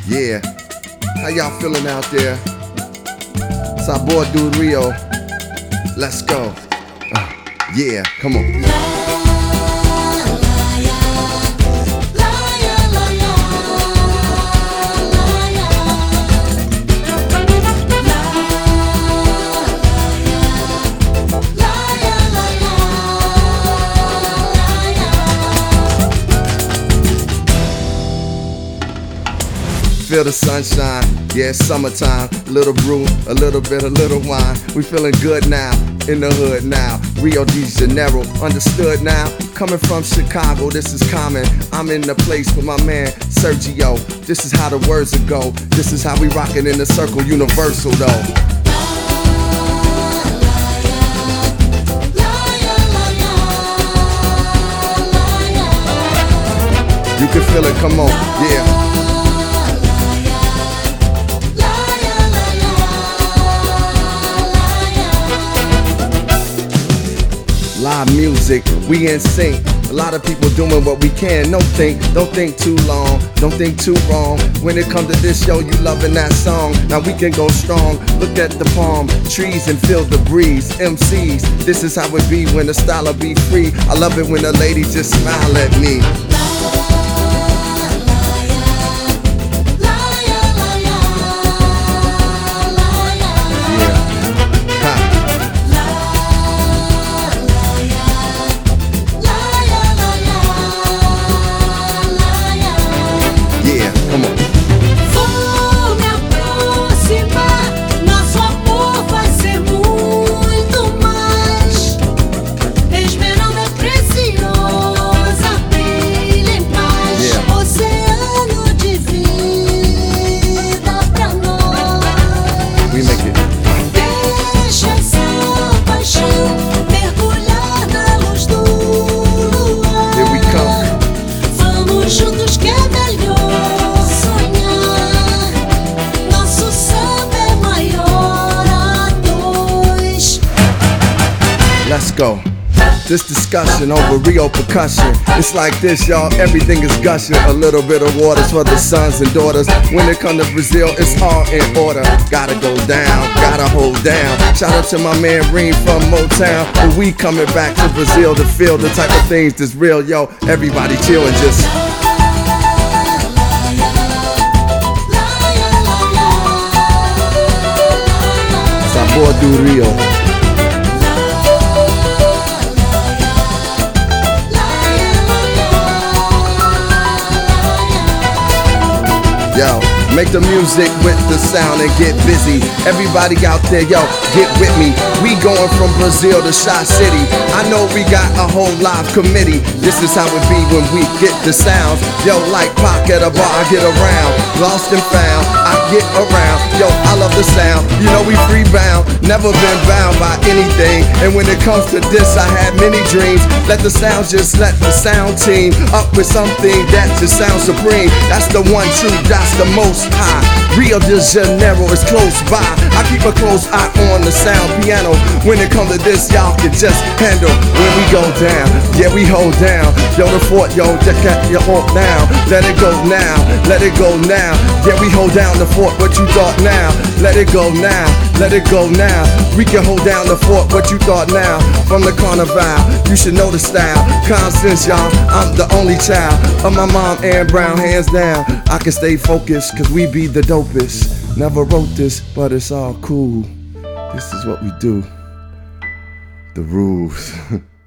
Yeah, how y'all feeling out there? It's our boy Dude Rio. Let's go. Yeah, come on. Feel the sunshine, yeah, it's summertime. A little brew, a little bit, a little wine. We feeling good now, in the hood now. Rio de Janeiro, understood now. Coming from Chicago, this is common. I'm in the place with my man Sergio. This is how the words will go. This is how we rockin' in the circle, universal though. You can feel it, come on, yeah. Live music, we in sync. A lot of people doing what we can. Don't think too long, don't think too wrong. When it comes to this, yo, you loving that song. Now we can go strong. Look at the palm trees and feel the breeze. MCs, this is how it be when the style be free. I love it when the ladies just smile at me. Let's go. This discussion over Rio percussion. It's like this, y'all, everything is gushing. A little bit of water's for the sons and daughters. When it comes to Brazil, it's all in order. Gotta go down, gotta hold down. Shout out to my man Reem from Motown. But we coming back to Brazil to feel the type of things that's real, yo. Everybody chill and just... It's our boy Dude Rio. Yo, make the music with the sound and get busy. Everybody out there, yo, get with me. We going from Brazil to Shot City. I know we got a whole live committee. This is how it be when we get the sounds. Yo, like Pac at a bar, I get around. Lost and found, I get around. Yo, I love the sound. You know we free bound, never been bound by anything. And when it comes to this, I had many dreams. Let the sounds just let the sound team up with something that just sounds supreme. That's the one true, that's the most high. Rio de Janeiro is close by. I keep a close eye on the sound piano. When it comes to this, y'all can just handle. When we go down, yeah, we hold down. Yo, the fort, yo, just get your hold down. Let it go now, let it go now. Yeah, we hold down the fort, what you thought now. Let it go now, let it go now. We can hold down the fort, what you thought now. From the carnival, you should know the style. Constance, y'all, I'm the only child of my mom and Brown, hands down. I can stay focused, cause we be the dopest. Never wrote this, but it's all cool. This is what we do. The rules.